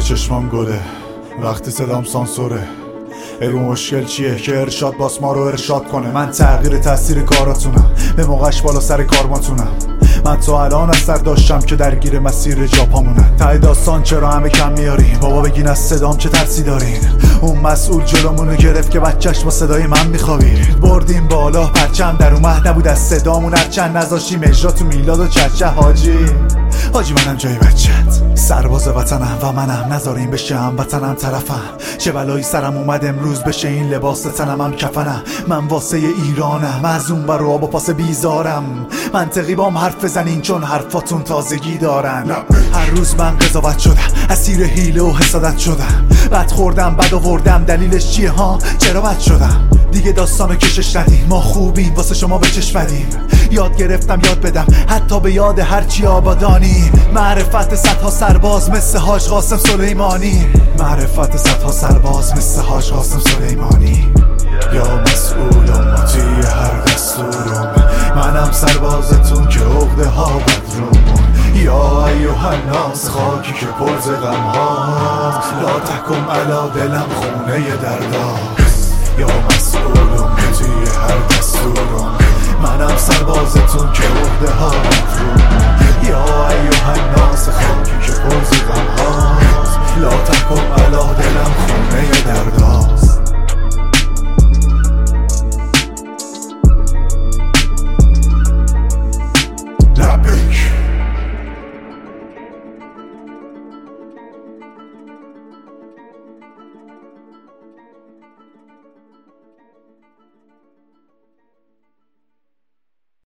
چشمام گله وقتی صدام سانسوره. بگو مشکل چیه که ارشاد باس ما رو ارشاد کنه. من تغییر تاثیر کاراتونم، به موقعش بالا سر کارماتونم. من تا الان از سر داشتم که درگیر مسیر جاپامونن. ته داستان چرا همه کم میارین؟ بابا بگین از صدام چه ترسی دارین؟ اون مسئول جلومونو گرفت که بچهش با صدای من میخوابید. بردیم بالا پرچم در اومد نبود از صدامون، هرچند نذاشتیم اجرا تو میلاد و چچه. حاجی منم جای بچت، سرباز وطنم و منم، نذارین بشه هم وطنم طرفم. چه بلایی سرم اومد امروز بشه این لباس تنم هم کفنم. من واسه ایرانم، از اون برا با پاس بیزارم. منطقی بام حرف بزنین چون حرفاتون تازگی دارن. هر روز من قضاوت شدم، اسیر حیله و حسادت شدم. بد خوردم بد آوردم، دلیلش چیه ها؟ چرا بد شدم؟ دیگه داستانو کشش ندیم، ما خوبیم واسه شما به چشم بدیم. یاد گرفتم یاد بدم حتی به یاد هرچی آبادانی. معرفت صدها سرباز مثل حاج قاسم سلیمانی. معرفت صدها سرباز مثل حاج قاسم سلیمانی. یا مسئول امتی هر دستورم، منم سربازتون که عقده ها بدرومون. یا ایوه الناس خاکی که پرز غم ها، لا تحکم علا دلم خونه دردا.